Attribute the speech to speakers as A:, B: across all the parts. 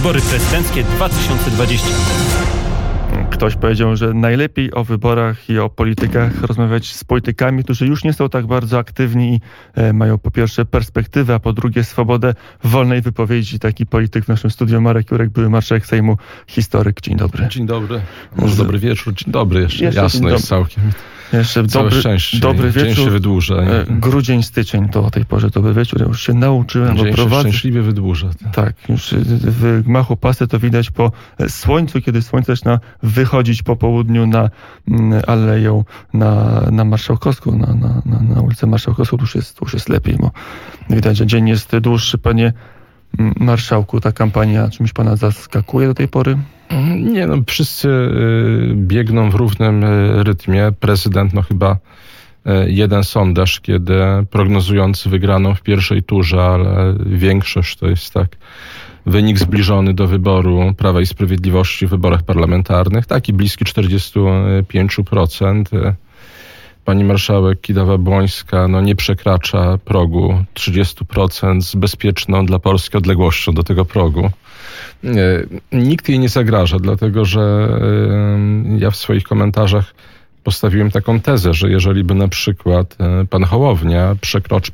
A: Wybory prezydenckie 2020.
B: Ktoś powiedział, że najlepiej o wyborach i o politykach rozmawiać z politykami, którzy już nie są tak bardzo aktywni i mają po pierwsze perspektywę, a po drugie swobodę wolnej wypowiedzi. Taki polityk w naszym studiu, Marek Jurek, były marszałek Sejmu, historyk. Dzień dobry.
C: Dzień dobry. Może dobry wieczór. Dzień dobry jeszcze. Jasno jest całkiem.
B: Jeszcze dobry wieczór.
C: Dzień się wydłuża.
B: Grudzień, styczeń to o tej porze dobry wieczór. Ja już się nauczyłem.
C: Dzień się szczęśliwie wydłuża.
B: Tak, już w gmachu pasy to widać po słońcu, kiedy słońce zaczyna wychodzić po południu na aleją, na Marszałkowską, na ulicę Marszałkowską. Tu już jest lepiej, bo widać, że dzień jest dłuższy. Panie marszałku, ta kampania czymś pana zaskakuje do tej pory?
C: Nie, wszyscy biegną w równym rytmie. Prezydent, chyba jeden sondaż, kiedy prognozujący wygraną w pierwszej turze, ale większość to jest wynik zbliżony do wyboru Prawa i Sprawiedliwości w wyborach parlamentarnych, taki bliski 45%. Pani marszałek Kidawa-Błońska nie przekracza progu 30% z bezpieczną dla Polski odległością do tego progu. Nikt jej nie zagraża, dlatego że ja w swoich komentarzach postawiłem taką tezę, że jeżeli by na przykład pan Hołownia przekroczy,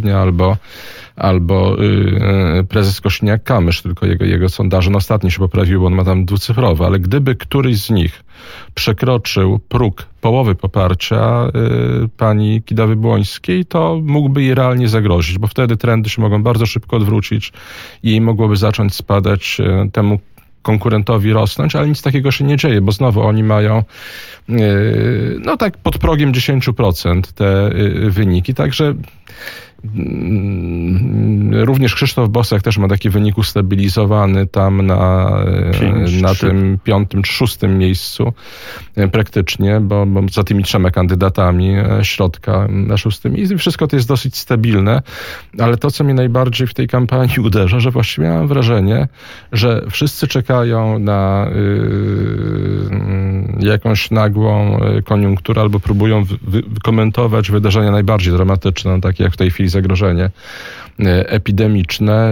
C: albo prezes Kosiniak-Kamysz, tylko jego sondaże ostatnio się poprawiły, bo on ma tam dwucyfrowe, ale gdyby któryś z nich przekroczył próg połowy poparcia pani Kidawy-Błońskiej, to mógłby jej realnie zagrozić, bo wtedy trendy się mogą bardzo szybko odwrócić i mogłoby zacząć spadać, temu konkurentowi rosnąć, ale nic takiego się nie dzieje, bo znowu oni mają pod progiem 10% te wyniki, także również Krzysztof Bosak też ma taki wynik ustabilizowany tam na tym 5. czy 6. miejscu praktycznie, bo za tymi 3 kandydatami środka na 6. i wszystko to jest dosyć stabilne, ale to, co mnie najbardziej w tej kampanii uderza, że właściwie mam wrażenie, że wszyscy czekają na jakąś nagłą koniunkturę albo próbują komentować wydarzenia najbardziej dramatyczne, takie jak w tej chwili zagrożenie epidemiczne,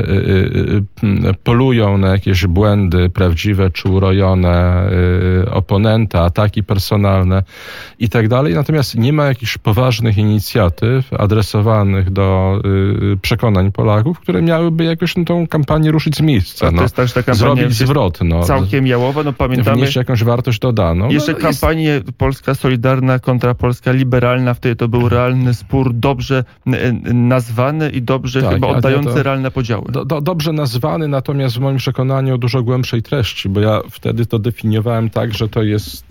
C: polują na jakieś błędy prawdziwe czy urojone oponenta, ataki personalne i tak dalej. Natomiast nie ma jakichś poważnych inicjatyw adresowanych do przekonań Polaków, które miałyby jakoś tą kampanię ruszyć z miejsca.
B: To jest tak, że ta kampania
C: zrobić zwrot.
B: Całkiem jałowa. Pamiętamy
C: wnieść jakąś wartość dodaną.
B: Jeszcze kampanię Polska Solidarna kontra Polska Liberalna. Wtedy to był realny spór, dobrze nazwany i dobrze chyba oddający realne podziały.
C: Dobrze nazwany, natomiast w moim przekonaniu o dużo głębszej treści, bo ja wtedy to definiowałem tak, że to jest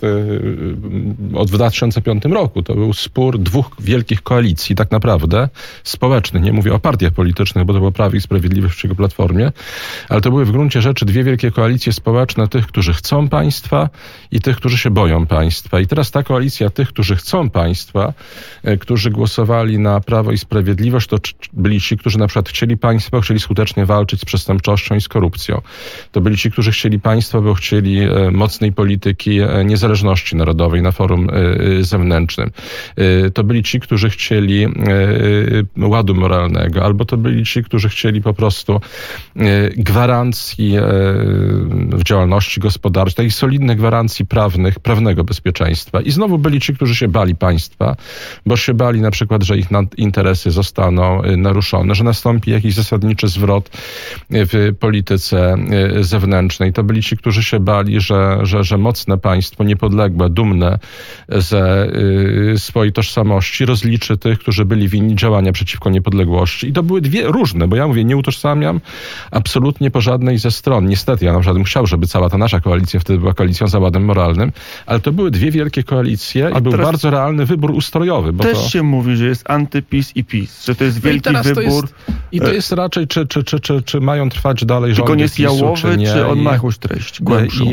C: w 2005 roku. To był spór 2 wielkich koalicji, tak naprawdę społecznych. Nie mówię o partiach politycznych, bo to było Prawie i Sprawiedliwość w jego Platformie, ale to były w gruncie rzeczy 2 wielkie koalicje społeczne tych, którzy chcą państwa i tych, którzy się boją państwa. I teraz ta koalicja tych, którzy chcą państwa, którzy głosowali na Prawo i Sprawiedliwość, to byli ci, którzy na przykład chcieli państwa, chcieli skutecznie walczyć z przestępczością i z korupcją. To byli ci, którzy chcieli państwa, bo chcieli mocnej polityki niezależności narodowej na forum zewnętrznym. To byli ci, którzy chcieli ładu moralnego, albo to byli ci, którzy chcieli po prostu gwarancji w działalności gospodarczej, takich solidnych gwarancji prawnego bezpieczeństwa. I znowu byli ci, którzy się bali państwa, bo się bali na przykład, że ich interesy zostaną naruszone, że nastąpi jakiś zasadniczy zwrot w polityce zewnętrznej. To byli ci, którzy się bali, że mocne państwo, niepodległe, dumne ze swojej tożsamości, rozliczy tych, którzy byli winni działania przeciwko niepodległości. I to były 2 różne, bo ja mówię, nie utożsamiam absolutnie po żadnej ze stron. Niestety, ja na przykład bym chciał, żeby cała ta nasza koalicja wtedy była koalicją za ładem moralnym, ale to były 2 wielkie koalicje i był bardzo realny wybór ustrojowy. Bo
B: też się mówi, że jest antyPiS i PiS, że to jest wielki wybór.
C: To jest raczej, czy mają trwać dalej rządy
B: tylko nie jest
C: PiS-u,
B: jałowy, czy on ma jakąś treść głębszą?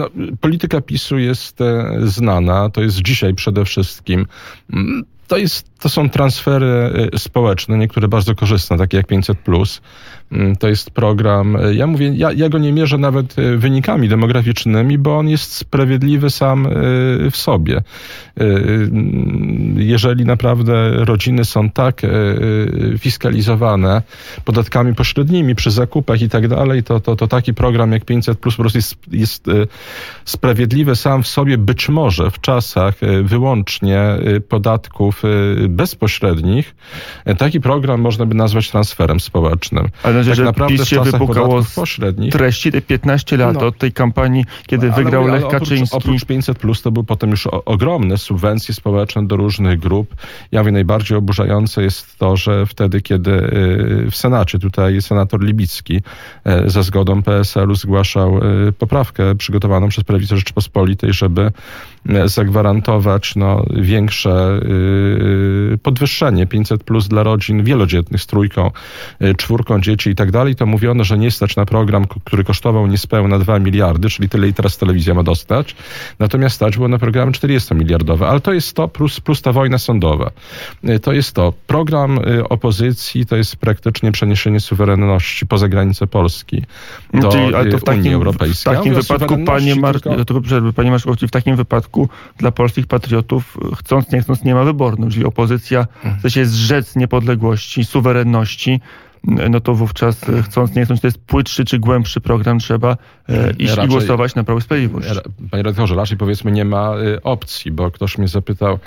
C: Polityka PiS-u jest znana, to jest dzisiaj przede wszystkim. To jest To są transfery społeczne, niektóre bardzo korzystne, takie jak 500+. To jest program, ja go nie mierzę nawet wynikami demograficznymi, bo on jest sprawiedliwy sam w sobie. Jeżeli naprawdę rodziny są tak fiskalizowane podatkami pośrednimi przy zakupach i tak dalej, to taki program jak 500+ po prostu jest sprawiedliwy sam w sobie, być może w czasach wyłącznie podatków bezpośrednich. Taki program można by nazwać transferem społecznym.
B: Ale tak naprawdę PiS się wypukało z treści te 15 lat od tej kampanii, kiedy wygrał Lech Kaczyński.
C: Oprócz 500+, to były potem już ogromne subwencje społeczne do różnych grup. Ja mówię, najbardziej oburzające jest to, że wtedy, kiedy w Senacie, tutaj senator Libicki za zgodą PSL-u zgłaszał poprawkę przygotowaną przez Prawicę Rzeczypospolitej, żeby zagwarantować większe podwyższenie 500+ dla rodzin wielodzietnych z 3, 4 dzieci i tak dalej, to mówiono, że nie stać na program, który kosztował niespełna 2 miliardy, czyli tyle i teraz telewizja ma dostać. Natomiast stać było na programy 40-miliardowe. Ale to jest to plus ta wojna sądowa. To jest to. Program opozycji to jest praktycznie przeniesienie suwerenności poza granice Polski do Unii Europejskiej.
B: W takim wypadku, panie marszałku, w takim wypadku dla polskich patriotów chcąc nie chcąc nie ma wyboru. Jeżeli opozycja chce się zrzec niepodległości, suwerenności, no to wówczas chcąc nie chcąc, to jest płytszy czy głębszy program, trzeba iść i głosować na Prawo i Sprawiedliwość.
C: Panie redaktorze, raczej powiedzmy nie ma opcji, bo ktoś mnie zapytał,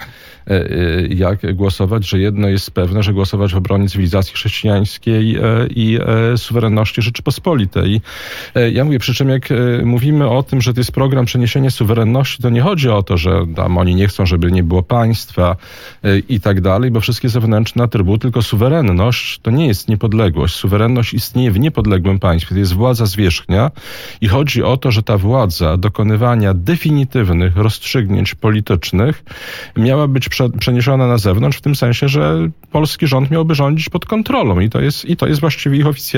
C: jak głosować, że jedno jest pewne, że głosować w obronie cywilizacji chrześcijańskiej i suwerenności Rzeczypospolitej. Ja mówię, przy czym jak mówimy o tym, że to jest program przeniesienia suwerenności, to nie chodzi o to, że tam oni nie chcą, żeby nie było państwa i tak dalej, bo wszystkie zewnętrzne atrybuty, tylko suwerenność to nie jest niepodległość. Suwerenność istnieje w niepodległym państwie. To jest władza zwierzchnia i chodzi o to, że ta władza dokonywania definitywnych rozstrzygnięć politycznych miała być przeniesiona na zewnątrz, w tym sensie, że polski rząd miałby rządzić pod kontrolą i to jest właściwie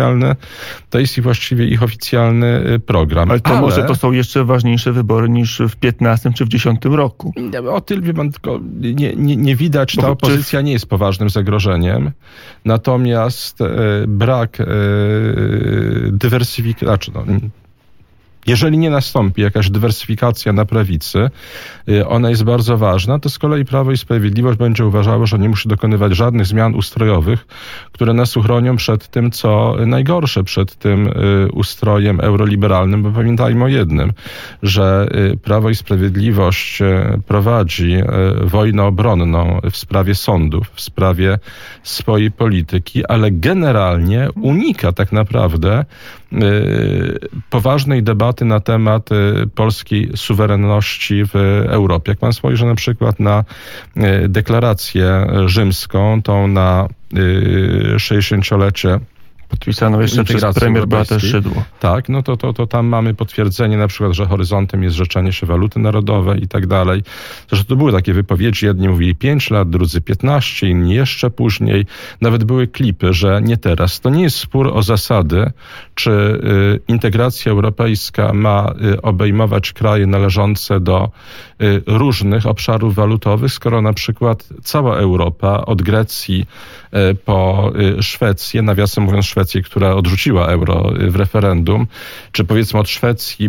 C: ich oficjalny program.
B: Ale może to są jeszcze ważniejsze wybory niż w 15 czy w 10 roku.
C: O tyle wie pan, tylko nie widać, ta opozycja nie jest poważnym zagrożeniem, natomiast brak dywersyfikacji, jeżeli nie nastąpi jakaś dywersyfikacja na prawicy, ona jest bardzo ważna, to z kolei Prawo i Sprawiedliwość będzie uważało, że nie musi dokonywać żadnych zmian ustrojowych, które nas uchronią przed tym, co najgorsze, przed tym ustrojem euroliberalnym, bo pamiętajmy o jednym, że Prawo i Sprawiedliwość prowadzi wojnę obronną w sprawie sądów, w sprawie swojej polityki, ale generalnie unika tak naprawdę poważnej debaty na temat polskiej suwerenności w Europie. Jak pan spojrzy na przykład na deklarację rzymską, tą na 60-lecie
B: podpisano jeszcze przez premier Beatę Szydło.
C: Tak, no to tam mamy potwierdzenie na przykład, że horyzontem jest zrzeczenie się waluty narodowej i tak dalej. Zresztą to były takie wypowiedzi, jedni mówili 5 lat, drudzy 15, inni jeszcze później. Nawet były klipy, że nie teraz. To nie jest spór o zasady, czy integracja europejska ma obejmować kraje należące do różnych obszarów walutowych, skoro na przykład cała Europa od Grecji po Szwecję, nawiasem mówiąc Szwecję, która odrzuciła euro w referendum, czy powiedzmy od Szwecji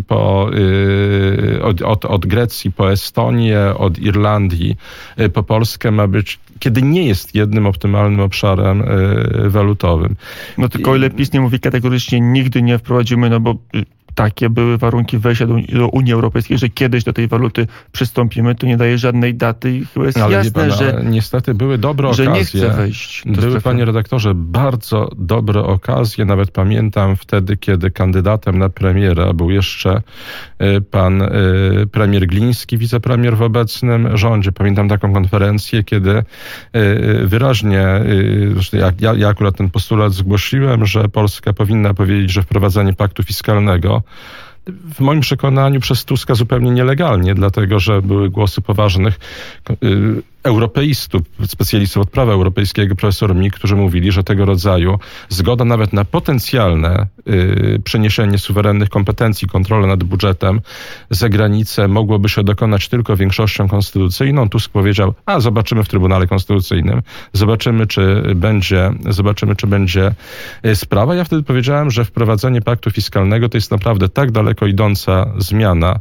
C: od Grecji po Estonię, od Irlandii po Polskę ma być, kiedy nie jest jednym optymalnym obszarem walutowym.
B: No tylko o ile PiS nie mówi kategorycznie nigdy nie wprowadzimy, no bo takie były warunki wejścia do Unii Europejskiej, że kiedyś do tej waluty przystąpimy, to nie daje żadnej daty i chyba jest jasne, że
C: niestety były dobre okazje.
B: Że nie chce wejść.
C: Były, panie redaktorze, bardzo dobre okazje. Nawet pamiętam wtedy, kiedy kandydatem na premiera był jeszcze pan premier Gliński, wicepremier w obecnym rządzie. Pamiętam taką konferencję, kiedy wyraźnie, ja akurat ten postulat zgłosiłem, że Polska powinna powiedzieć, że wprowadzenie paktu fiskalnego w moim przekonaniu przez Tuska zupełnie nielegalnie, dlatego że były głosy poważnych europeistów, specjalistów od prawa europejskiego, profesorami, którzy mówili, że tego rodzaju zgoda nawet na potencjalne przeniesienie suwerennych kompetencji, kontrolę nad budżetem za granicę mogłoby się dokonać tylko większością konstytucyjną. Tusk powiedział, zobaczymy w Trybunale Konstytucyjnym, zobaczymy, czy będzie sprawa. Ja wtedy powiedziałem, że wprowadzenie paktu fiskalnego to jest naprawdę tak daleko idąca zmiana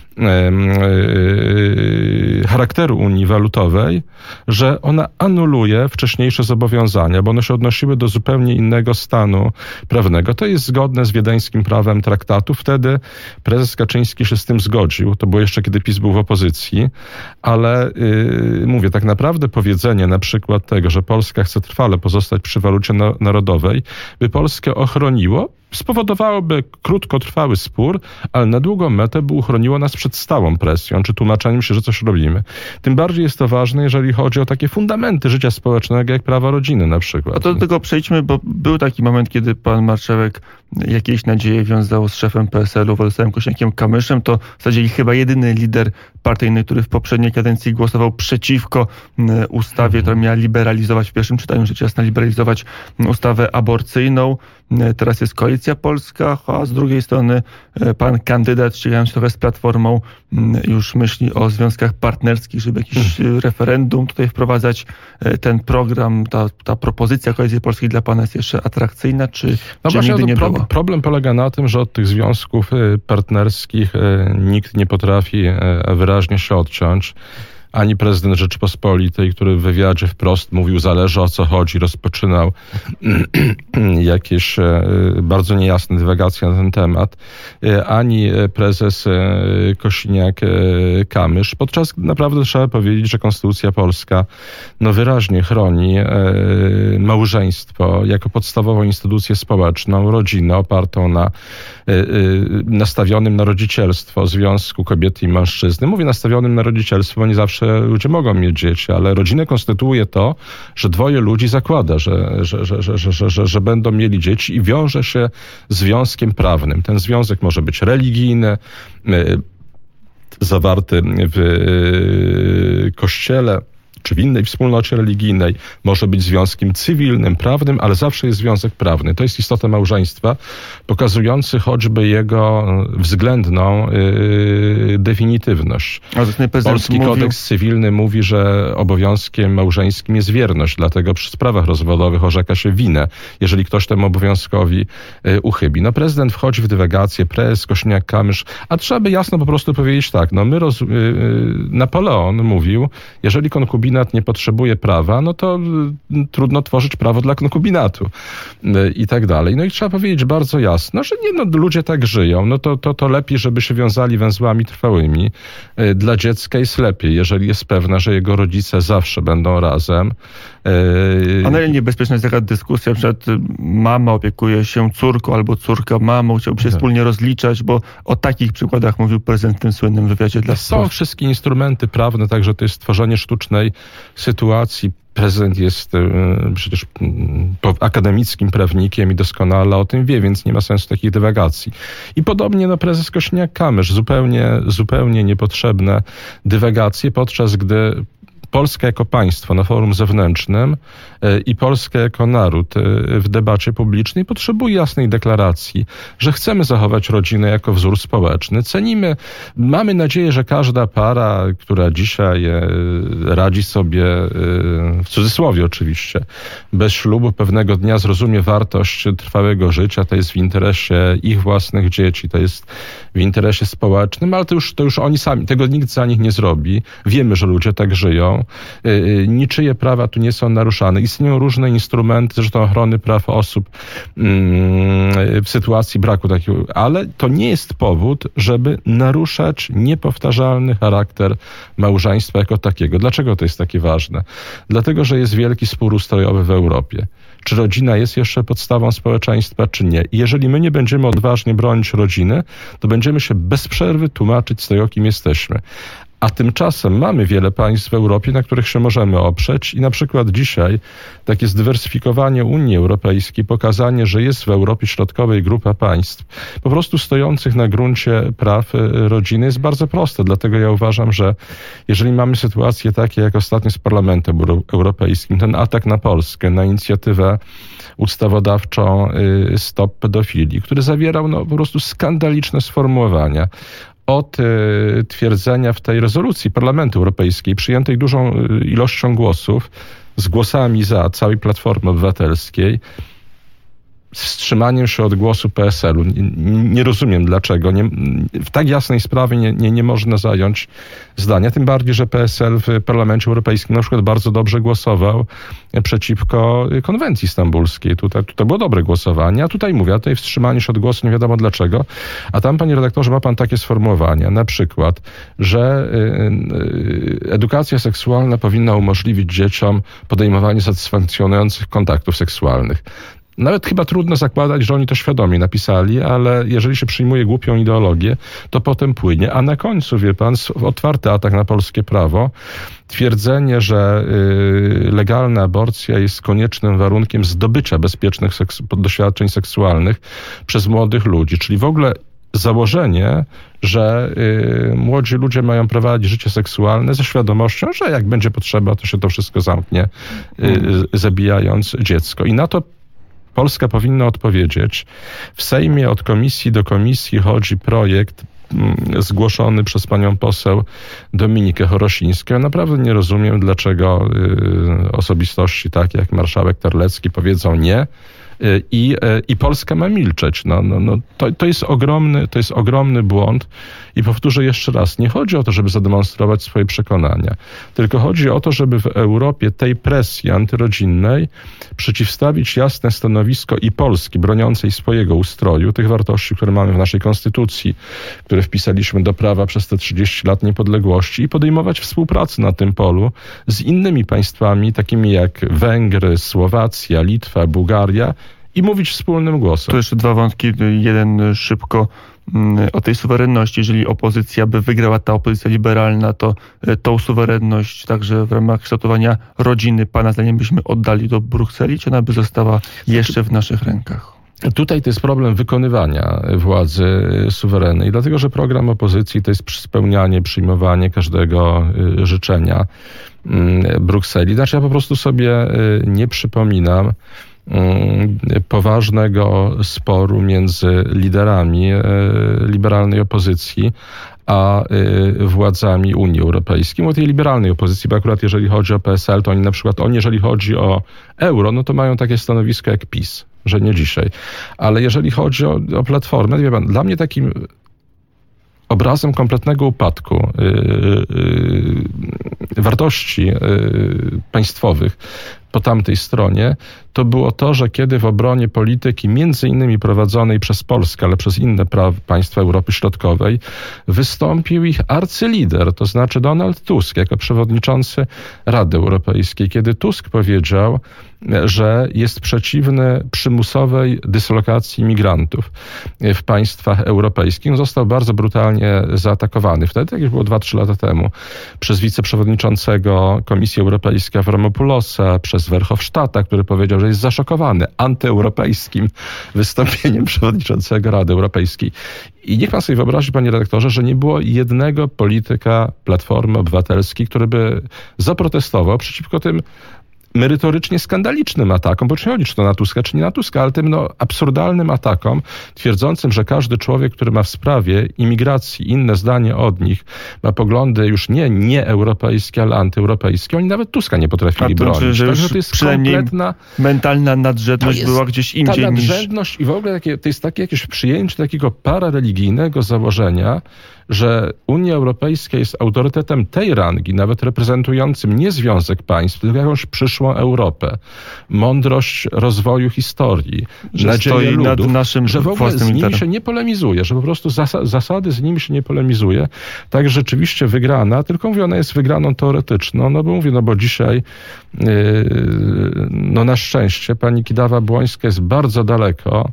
C: charakteru Unii Walutowej, że ona anuluje wcześniejsze zobowiązania, bo one się odnosiły do zupełnie innego stanu prawnego. To jest zgodne z wiedeńskim prawem traktatu. Wtedy prezes Kaczyński się z tym zgodził. To było jeszcze, kiedy PiS był w opozycji, ale mówię, tak naprawdę powiedzenie na przykład tego, że Polska chce trwale pozostać przy walucie narodowej, by Polskę ochroniło, spowodowałoby krótkotrwały spór, ale na długą metę by uchroniło nas przed stałą presją, czy tłumaczeniem się, że coś robimy. Tym bardziej jest to ważne, jeżeli chodzi o takie fundamenty życia społecznego, jak prawa rodziny na przykład.
B: A to do tego przejdźmy, bo był taki moment, kiedy pan marszałek jakieś nadzieje wiązał z szefem PSL-u, Władysławem Kosiniakiem-Kamyszem. To w zasadzie chyba jedyny lider partyjny, który w poprzedniej kadencji głosował przeciwko ustawie, która miała liberalizować, w pierwszym czytaniu rzecz jasna, liberalizować ustawę aborcyjną. Teraz jest Koalicja Polska, a z drugiej strony pan kandydat, ścigając trochę z Platformą, już myśli o związkach partnerskich, żeby jakiś referendum tutaj wprowadzać. Ten program, ta propozycja Koalicji Polskiej dla pana jest jeszcze atrakcyjna, czy nigdy nie była?
C: Problem polega na tym, że od tych związków partnerskich nikt nie potrafi wyraźnie się odciąć. Ani prezydent Rzeczypospolitej, który w wywiadzie wprost mówił, zależy o co chodzi, rozpoczynał jakieś bardzo niejasne dywagacje na ten temat, ani prezes Kosiniak-Kamysz. Podczas naprawdę trzeba powiedzieć, że Konstytucja Polska wyraźnie chroni małżeństwo jako podstawową instytucję społeczną, rodzinę opartą na nastawionym na rodzicielstwo związku kobiety i mężczyzny. Mówię nastawionym na rodzicielstwo, bo nie zawsze ludzie mogą mieć dzieci, ale rodzinę konstytuuje to, że dwoje ludzi zakłada, że będą mieli dzieci i wiąże się związkiem prawnym. Ten związek może być religijny, zawarty w kościele, czy w innej wspólnocie religijnej, może być związkiem cywilnym, prawnym, ale zawsze jest związek prawny. To jest istota małżeństwa, pokazujący choćby jego względną definitywność. Polski kodeks cywilny mówi, że obowiązkiem małżeńskim jest wierność, dlatego przy sprawach rozwodowych orzeka się winę, jeżeli ktoś temu obowiązkowi uchybi. Prezydent wchodzi w dywagację, prezes Kosiniak-Kamysz, a trzeba by jasno po prostu powiedzieć tak, Napoleon mówił, jeżeli konkubinat nie potrzebuje prawa, to trudno tworzyć prawo dla konkubinatu i tak dalej. I trzeba powiedzieć bardzo jasno, że ludzie tak żyją, to lepiej, żeby się wiązali węzłami trwałymi. Dla dziecka jest lepiej, jeżeli jest pewna, że jego rodzice zawsze będą razem.
B: A na ile niebezpieczna jest taka dyskusja, na przykład mama opiekuje się córką albo córka mamą, chciałby się wspólnie rozliczać, bo o takich przykładach mówił prezydent w tym słynnym wywiadzie dla
C: Są wszystkie instrumenty prawne, także to jest stworzenie sztucznej sytuacji. Prezydent jest przecież akademickim prawnikiem i doskonale o tym wie, więc nie ma sensu takich dywagacji. I podobnie prezes Kosiniak-Kamysz, zupełnie niepotrzebne dywagacje, podczas gdy Polska jako państwo na forum zewnętrznym i Polska jako naród w debacie publicznej potrzebuje jasnej deklaracji, że chcemy zachować rodzinę jako wzór społeczny. Cenimy, mamy nadzieję, że każda para, która dzisiaj radzi sobie, w cudzysłowie oczywiście, bez ślubu, pewnego dnia zrozumie wartość trwałego życia, to jest w interesie ich własnych dzieci, to jest w interesie społecznym, ale to już oni sami, tego nikt za nich nie zrobi. Wiemy, że ludzie tak żyją. Niczyje prawa tu nie są naruszane. Istnieją różne instrumenty, zresztą ochrony praw osób w sytuacji braku takiego, ale to nie jest powód, żeby naruszać niepowtarzalny charakter małżeństwa jako takiego. Dlaczego to jest takie ważne? Dlatego, że jest wielki spór ustrojowy w Europie. Czy rodzina jest jeszcze podstawą społeczeństwa, czy nie? I jeżeli my nie będziemy odważnie bronić rodziny, to będziemy się bez przerwy tłumaczyć z tego, kim jesteśmy. A tymczasem mamy wiele państw w Europie, na których się możemy oprzeć i na przykład dzisiaj takie zdywersyfikowanie Unii Europejskiej, pokazanie, że jest w Europie Środkowej grupa państw po prostu stojących na gruncie praw rodziny jest bardzo proste. Dlatego ja uważam, że jeżeli mamy sytuacje takie jak ostatnio z Parlamentem Europejskim, ten atak na Polskę, na inicjatywę ustawodawczą Stop Pedofilii, który zawierał po prostu skandaliczne sformułowania, od twierdzenia w tej rezolucji Parlamentu Europejskiej, przyjętej dużą ilością głosów, z głosami za całej Platformy Obywatelskiej, z wstrzymaniem się od głosu PSL-u. Nie rozumiem dlaczego. W tak jasnej sprawie nie można zająć zdania. Tym bardziej, że PSL w Parlamencie Europejskim na przykład bardzo dobrze głosował przeciwko konwencji stambulskiej. Tutaj było dobre głosowanie, a tutaj wstrzymanie się od głosu, nie wiadomo dlaczego. A tam, panie redaktorze, ma pan takie sformułowania, na przykład, że edukacja seksualna powinna umożliwić dzieciom podejmowanie satysfakcjonujących kontaktów seksualnych. Nawet chyba trudno zakładać, że oni to świadomie napisali, ale jeżeli się przyjmuje głupią ideologię, to potem płynie. A na końcu, wie pan, otwarty atak na polskie prawo, twierdzenie, że legalna aborcja jest koniecznym warunkiem zdobycia bezpiecznych doświadczeń seksualnych przez młodych ludzi. Czyli w ogóle założenie, że młodzi ludzie mają prowadzić życie seksualne ze świadomością, że jak będzie potrzeba, to się to wszystko zamknie, zabijając dziecko. I na to Polska powinna odpowiedzieć. W Sejmie od komisji do komisji chodzi projekt zgłoszony przez panią poseł Dominikę Chorosińską. Ja naprawdę nie rozumiem, dlaczego osobistości takie jak marszałek Terlecki powiedzą nie i Polska ma milczeć. To jest ogromny błąd i powtórzę jeszcze raz, nie chodzi o to, żeby zademonstrować swoje przekonania, tylko chodzi o to, żeby w Europie tej presji antyrodzinnej przeciwstawić jasne stanowisko i Polski broniącej swojego ustroju, tych wartości, które mamy w naszej konstytucji, które wpisaliśmy do prawa przez te 30 lat niepodległości i podejmować współpracę na tym polu z innymi państwami, takimi jak Węgry, Słowacja, Litwa, Bułgaria i mówić wspólnym głosem.
B: Tu jeszcze dwa wątki. Jeden szybko o tej suwerenności. Jeżeli opozycja by wygrała, ta opozycja liberalna, to tą suwerenność także w ramach kształtowania rodziny, pana zdaniem, byśmy oddali do Brukseli, czy ona by została jeszcze w naszych rękach?
C: Tutaj to jest problem wykonywania władzy suwerennej, dlatego że program opozycji to jest spełnianie, przyjmowanie każdego życzenia Brukseli. Znaczy ja po prostu sobie nie przypominam poważnego sporu między liderami liberalnej opozycji a władzami Unii Europejskiej. Mówię o tej liberalnej opozycji, bo akurat jeżeli chodzi o PSL, to jeżeli chodzi o euro, no to mają takie stanowisko jak PiS, że nie dzisiaj. Ale jeżeli chodzi o Platformę, wie pan, dla mnie takim obrazem kompletnego upadku wartości państwowych po tamtej stronie, to było to, że kiedy w obronie polityki między innymi prowadzonej przez Polskę, ale przez inne państwa Europy Środkowej, wystąpił ich arcylider, to znaczy Donald Tusk, jako przewodniczący Rady Europejskiej. Kiedy Tusk powiedział, że jest przeciwny przymusowej dyslokacji migrantów w państwach europejskich, został bardzo brutalnie zaatakowany. Wtedy, jak było 2-3 lata temu, przez wiceprzewodniczącego Komisji Europejskiej Avramopulosa, przez Verhofstadta, który powiedział, że jest zaszokowany antyeuropejskim wystąpieniem przewodniczącego Rady Europejskiej. I niech pan sobie wyobrazi, panie redaktorze, że nie było jednego polityka Platformy Obywatelskiej, który by zaprotestował przeciwko tym merytorycznie skandalicznym atakom, bo nie chodzi, czy to na Tuska, czy nie na Tuska, ale tym absurdalnym atakom, twierdzącym, że każdy człowiek, który ma w sprawie imigracji inne zdanie od nich, ma poglądy już nie europejskie, ale antyeuropejskie. Oni nawet Tuska nie potrafili bronić.
B: Także to jest kompletna mentalna nadrzędność była gdzieś indziej.
C: Ta nadrzędność i w ogóle to jest takie jakieś przyjęcie takiego parareligijnego założenia, że Unia Europejska jest autorytetem tej rangi, nawet reprezentującym nie związek państw, tylko jakąś przyszłą Europę. Mądrość rozwoju historii, nadzieję ludów, że w ogóle z nimi się nie polemizuje, że po prostu zasady z nimi się nie polemizuje. Tak rzeczywiście wygrana, tylko mówię, ona jest wygraną teoretyczną, bo dzisiaj na szczęście pani Kidawa-Błońska jest bardzo daleko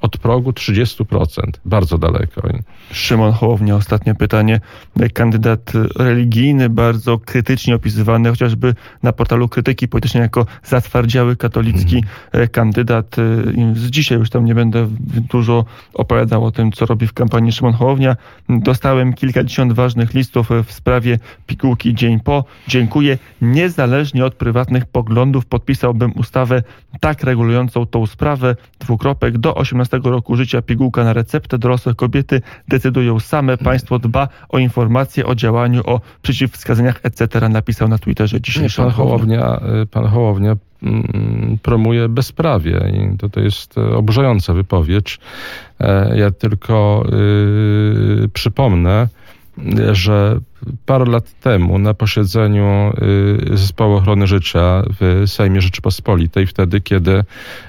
C: od progu 30%. Bardzo daleko.
B: Szymon Hołownia, ostatnie pytanie. Kandydat religijny, bardzo krytycznie opisywany, chociażby na portalu Krytyki Politycznej jako zatwardziały katolicki kandydat. Z dzisiaj już tam nie będę dużo opowiadał o tym, co robi w kampanii Szymon Hołownia. Dostałem kilkadziesiąt ważnych listów w sprawie pigułki dzień po. Dziękuję. Niezależnie od prywatnych poglądów podpisałbym ustawę tak regulującą tą sprawę. Do 18 roku życia pigułka na receptę. Dorosłe kobiety decydują same. Państwo dba o informacje o działaniu, o przeciwwskazaniach, etc. Napisał na Twitterze dzisiaj
C: Pan Hołownia promuje bezprawie i to jest oburzająca wypowiedź. Ja tylko przypomnę, że parę lat temu na posiedzeniu Zespołu Ochrony Życia w Sejmie Rzeczypospolitej, wtedy kiedy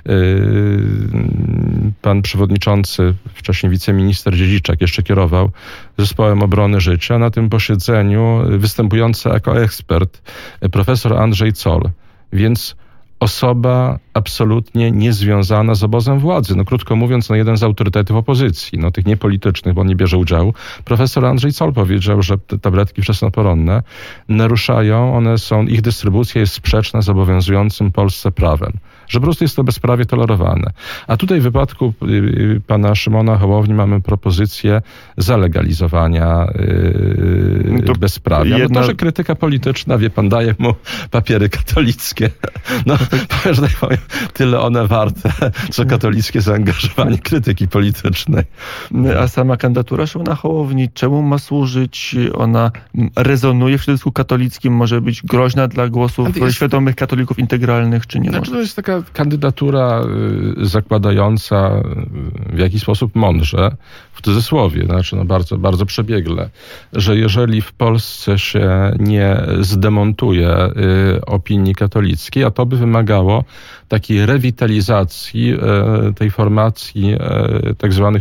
C: pan przewodniczący, wcześniej wiceminister Dziedziczak jeszcze kierował Zespołem Obrony Życia, na tym posiedzeniu występujący jako ekspert profesor Andrzej Zoll, więc osoba absolutnie niezwiązana z obozem władzy. Krótko mówiąc, jeden z autorytetów opozycji, tych niepolitycznych, bo on nie bierze udziału. Profesor Andrzej Zoll powiedział, że te tabletki wczesnoporonne naruszają, ich dystrybucja jest sprzeczna z obowiązującym w Polsce prawem. Że po prostu jest to bezprawie tolerowane. A tutaj w wypadku pana Szymona Hołowni mamy propozycję zalegalizowania bezprawia. To, że krytyka polityczna, wie pan, daje mu papiery katolickie. Że tak powiem, tyle one warte, co katolickie zaangażowanie krytyki politycznej.
B: A sama kandydatura Szymona Hołowni, czemu ma służyć? Ona rezonuje w środowisku katolickim, może być groźna dla głosów świadomych katolików integralnych, czy nie?
C: To jest taka kandydatura zakładająca w jakiś sposób mądrze, w cudzysłowie, bardzo, bardzo przebiegle, że jeżeli w Polsce się nie zdemontuje opinii katolickiej, a to by wymagało takiej rewitalizacji tej formacji tak zwanych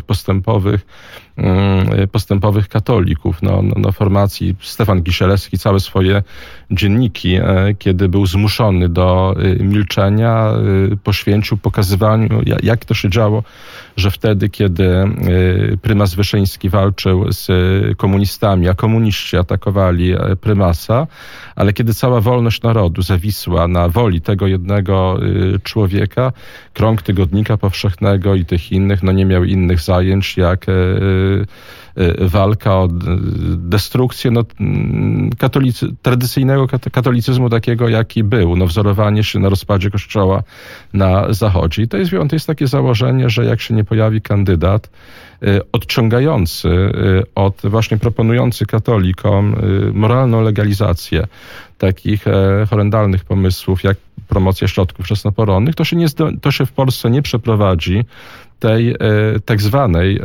C: postępowych katolików. Formacji Stefan Kisielewski całe swoje dzienniki, kiedy był zmuszony do milczenia, poświęcił pokazywaniu, jak to się działo, że wtedy, kiedy prymas Wyszyński walczył z komunistami, a komuniści atakowali prymasa, ale kiedy cała wolność narodu zawisła na woli tego jednego człowieka, krąg Tygodnika Powszechnego i tych innych, nie miał innych zajęć jak walka o destrukcję tradycyjnego katolicyzmu takiego, jaki był, wzorowanie się na rozpadzie Kościoła na Zachodzie. I to jest takie założenie, że jak się nie pojawi kandydat odciągający od, właśnie proponujący katolikom moralną legalizację takich horrendalnych pomysłów, jak promocja środków wczesnoporonnych, to się w Polsce nie przeprowadzi tej tak zwanej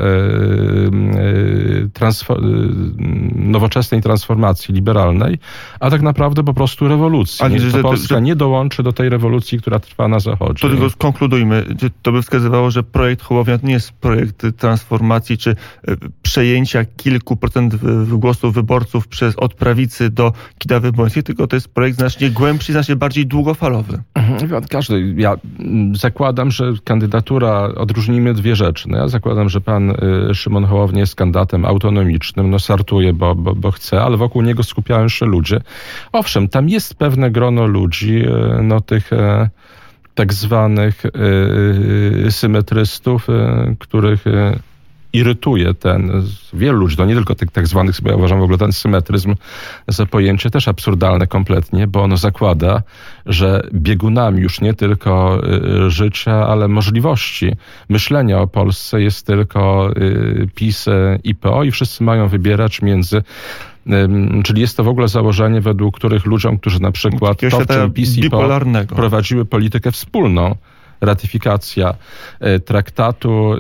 C: nowoczesnej transformacji liberalnej, a tak naprawdę po prostu rewolucji. Polska nie dołączy do tej rewolucji, która trwa na Zachodzie.
B: To tylko skonkludujmy. To by wskazywało, że projekt Hołownia nie jest projekt transformacji czy przejęcia kilku procent głosów wyborców od prawicy do Kidawy-Błońskiej, tylko to jest projekt znacznie głębszy, znacznie bardziej długofalowy.
C: Ja zakładam, że kandydatura, odróżnijmy dwie rzeczy. Ja zakładam, że pan Szymon Hołownia jest kandydatem autonomicznym, startuje, bo chce, ale wokół niego skupiają się ludzie. Owszem, tam jest pewne grono ludzi, tych tak zwanych symetrystów, których irytuje wielu ludzi, nie tylko tych tak zwanych, bo ja uważam w ogóle ten symetryzm za pojęcie też absurdalne kompletnie, bo ono zakłada, że biegunami już nie tylko życia, ale możliwości myślenia o Polsce jest tylko PiS i PO i wszyscy mają wybierać między. Czyli jest to w ogóle założenie, według których ludziom, którzy na przykład PiS i PO prowadziły politykę wspólną, ratyfikacja traktatu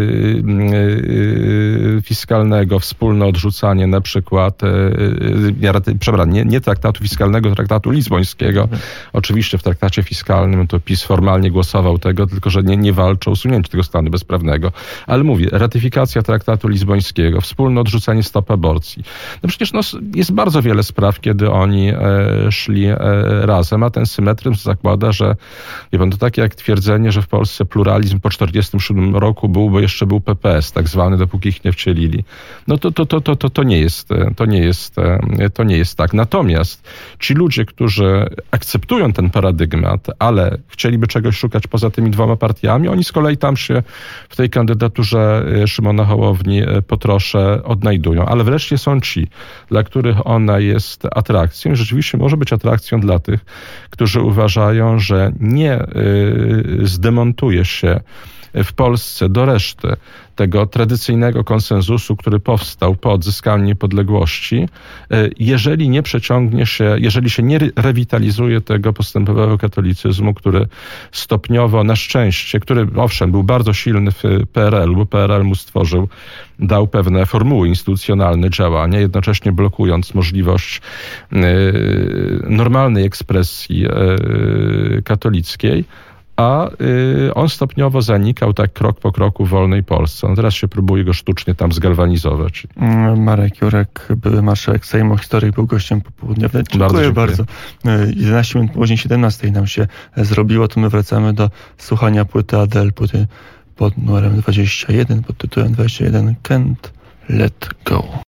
C: fiskalnego, wspólne odrzucanie na przykład, nie traktatu fiskalnego, traktatu lizbońskiego. Oczywiście w traktacie fiskalnym to PiS formalnie głosował tego, tylko że nie walczy o usunięcie tego stanu bezprawnego. Ale mówię, ratyfikacja traktatu lizbońskiego, wspólne odrzucenie stop aborcji. Przecież jest bardzo wiele spraw, kiedy oni szli razem, a ten symetryzm zakłada, że to tak jak twierdzenie twierdzenie, że w Polsce pluralizm po 1947 roku był, bo jeszcze był PPS tak zwany, dopóki ich nie wcielili. No to nie jest tak. Natomiast ci ludzie, którzy akceptują ten paradygmat, ale chcieliby czegoś szukać poza tymi dwoma partiami, oni z kolei tam się w tej kandydaturze Szymona Hołowni po trosze odnajdują. Ale wreszcie są ci, dla których ona jest atrakcją i rzeczywiście może być atrakcją dla tych, którzy uważają, że nie zdemontuje się w Polsce do reszty tego tradycyjnego konsensusu, który powstał po odzyskaniu niepodległości, jeżeli nie przeciągnie się, jeżeli się nie rewitalizuje tego postępowego katolicyzmu, który stopniowo, na szczęście, który owszem był bardzo silny w PRL, bo PRL mu dał pewne formuły instytucjonalne działania, jednocześnie blokując możliwość normalnej ekspresji katolickiej, a on stopniowo zanikał tak krok po kroku w wolnej Polsce. No teraz się próbuje go sztucznie tam zgalwanizować.
B: Marek Jurek, były marszałek Sejmu, historyk, był gościem popołudniowym. Dziękuję bardzo. 11 minut po godzinie 17 nam się zrobiło, to my wracamy do słuchania płyty Adele, płyty pod numerem 21, pod tytułem 21 Can't Let Go.